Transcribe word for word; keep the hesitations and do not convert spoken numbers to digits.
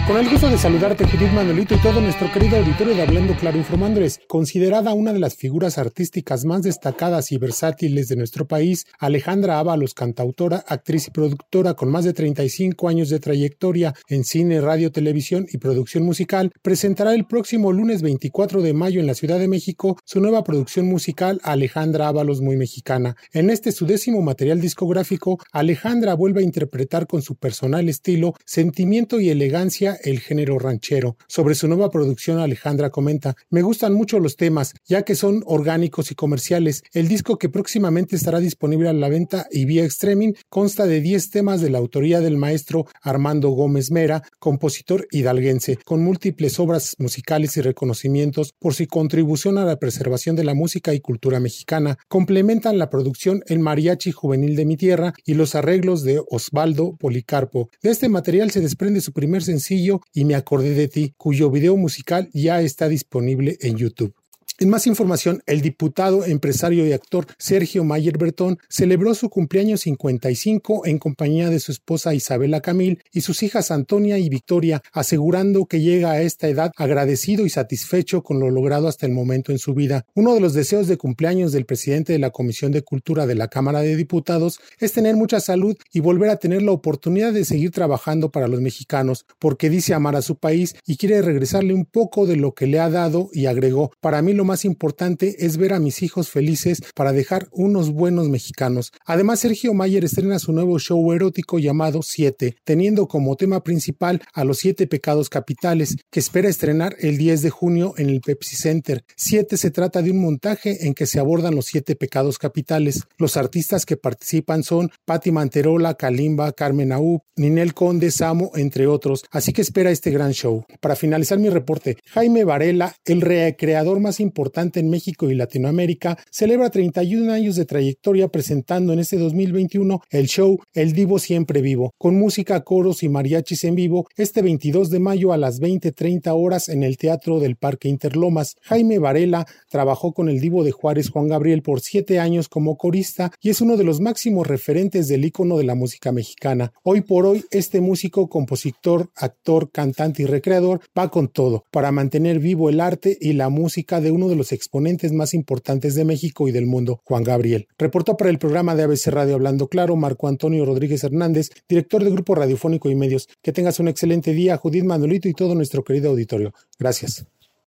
Con el gusto de saludarte, Judith Manuelito y todo nuestro querido auditorio de Hablando Claro, informándoles. Considerada una de las figuras artísticas más destacadas y versátiles de nuestro país, Alejandra Ábalos, cantautora, actriz y productora con más de treinta y cinco años de trayectoria en cine, radio, televisión y producción musical, presentará el próximo lunes veinticuatro de mayo en la Ciudad de México su nueva producción musical Alejandra Ábalos Muy Mexicana. En este su décimo material discográfico, Alejandra vuelve a interpretar con su personal estilo, sentimiento y elegancia el género ranchero. Sobre su nueva producción, Alejandra comenta: me gustan mucho los temas, ya que son orgánicos y comerciales. El disco, que próximamente estará disponible a la venta y vía streaming, consta de diez temas de la autoría del maestro Armando Gómez Mera, compositor hidalguense, con múltiples obras musicales y reconocimientos por su contribución a la preservación de la música y cultura mexicana. Complementan la producción el Mariachi Juvenil de mi Tierra y los arreglos de Osvaldo Policarpo. De este material se desprende su primer sencillo, Y me acordé de ti, cuyo video musical ya está disponible en YouTube. En más información, el diputado, empresario y actor Sergio Mayer Bretón celebró su cumpleaños cincuenta y cinco en compañía de su esposa Isabela Camil y sus hijas Antonia y Victoria, asegurando que llega a esta edad agradecido y satisfecho con lo logrado hasta el momento en su vida. Uno de los deseos de cumpleaños del presidente de la Comisión de Cultura de la Cámara de Diputados es tener mucha salud y volver a tener la oportunidad de seguir trabajando para los mexicanos, porque dice amar a su país y quiere regresarle un poco de lo que le ha dado, y agregó: para mí lo más importante es ver a mis hijos felices para dejar unos buenos mexicanos. Además, Sergio Mayer estrena su nuevo show erótico llamado Siete, teniendo como tema principal a los siete pecados capitales, que espera estrenar el diez de junio en el Pepsi Center. Siete se trata de un montaje en que se abordan los siete pecados capitales. Los artistas que participan son Patti Manterola, Kalimba, Carmen Aub, Ninel Conde, Samo, entre otros, así que espera este gran show. Para finalizar mi reporte, Jaime Varela, el recreador más importante importante en México y Latinoamérica, celebra treinta y un años de trayectoria presentando en este dos mil veintiuno el show El Divo Siempre Vivo, con música, coros y mariachis en vivo, este veintidós de mayo a las veinte treinta horas en el Teatro del Parque Interlomas. Jaime Varela trabajó con el Divo de Juárez, Juan Gabriel, por siete años como corista y es uno de los máximos referentes del ícono de la música mexicana. Hoy por hoy, este músico, compositor, actor, cantante y recreador va con todo para mantener vivo el arte y la música de uno de los exponentes más importantes de México y del mundo, Juan Gabriel. Reportó para el programa de A B C Radio Hablando Claro, Marco Antonio Rodríguez Hernández, director de Grupo Radiofónico y Medios. Que tengas un excelente día, Judith Manuelito y todo nuestro querido auditorio. Gracias.